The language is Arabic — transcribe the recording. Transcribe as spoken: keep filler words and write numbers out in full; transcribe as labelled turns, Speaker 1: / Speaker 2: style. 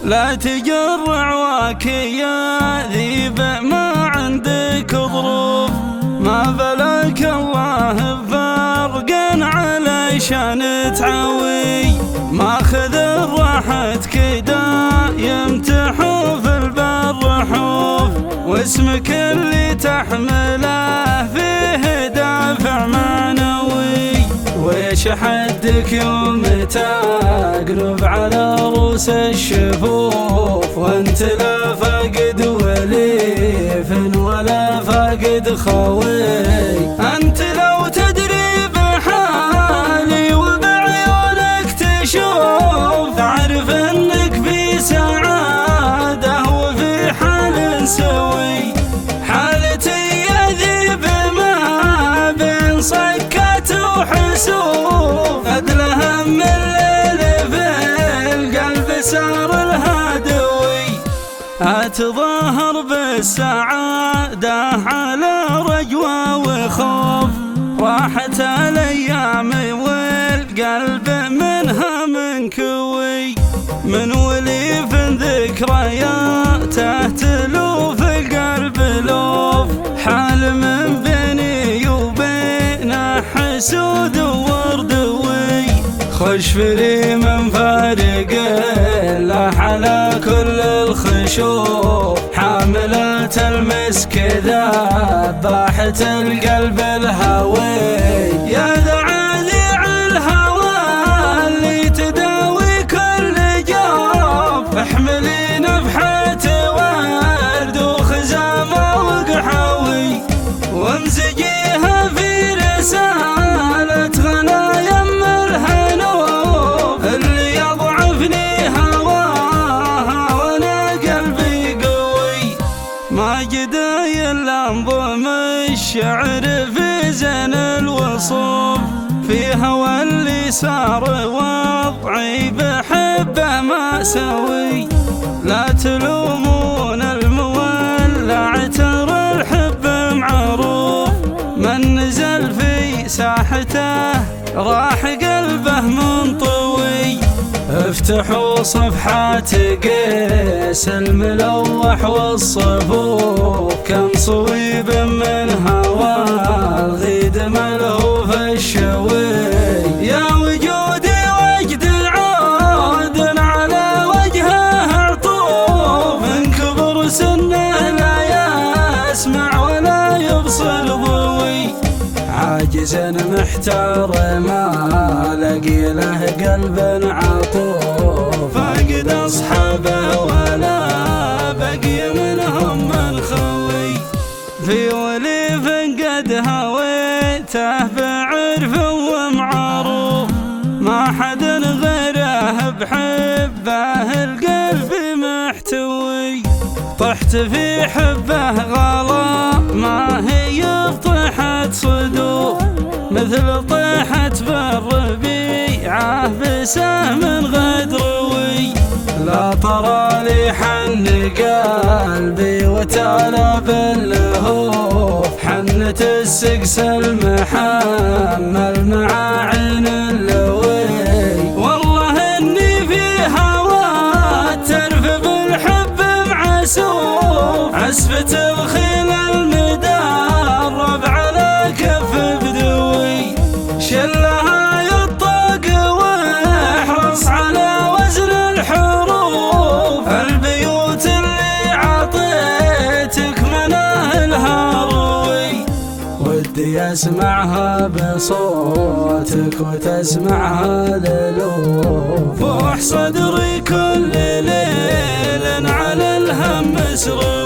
Speaker 1: لا تجرع واكيا ذيب ما عندك ظروف، ما بلاك الله بفرق علشان تعوي، ماخذ راحتك دايم تحوف البر حوف، واسمك اللي تحمله فيه دافع معنوي، ويش حدك يوم تقلب على روس الشفوف، وانت لا فاقد وليف ولا فاقد خوي، انت لو تدري بحالي وبعيونك تشوف، تعرف انك في سعادة وفي حال سوي، حالتي يذيب ما بين صكات وحسوف، أدل هم الليل في القلب صار الهادوي، أتظاهر بالسعادة على رجوة وخوف، راحت الأيام والقلب منها منكوي، من وليف ذكرياته تلوف القلب لوف، حال من بيني وبينه حسود وردوي، خش فري من فارق له على كل الخشوف، حاملة المسك ذباحة القلب الهوي، يا ذعاذيع الهوى اللي تداوي كل جوف، احملي نفحة ورد وخزامة وقحوي، وامزجيها في رسالة غنايم الهنوف، اللي يضعفني هواها وانا قلبي قوي، ما جداي الا انظم الشعر في زين الوصوف، في هوى اللي صار وضعي بحبه ما سوي، لا تلومون المولع ترى الحب معروف، من نزل في ساحته راح قلبه منطوي، افتحوا صفحات قيس الملوح والصفوف، كم صويب من هوى الغيد ملهوف الشوي، يا وجودي وجد عود على وجهه عطوف، من كبر سنه لا يسمع ولا يبصر ضوي، عاجز محتار ما لقي له قلب عطوف، فاقد اصحابه ولا بقي منهم من خوي، في وليف قد هويته بعرف ومعروف، ما حد غيره بحبه القلب محتوي، طحت في حبه غلا ما هي بطيحة صدوف، مثل طيحة بالربيعة بسهم غدروي، لا ترى لي حن قلبي وتعالى باللهوف، حنة السقس المحمل مع عين اللوي، والله اني في هوى ترف بالحب معسوف، عسفة الخيل المدرب على كف بدوي، شلها يطاق واحرص على وزن الحروف، البيوت اللي عطيتك مناهلها روي، ودي اسمعها بصوتك وتسمعها للوف، فوح صدري كل ليل على الهم مسروق.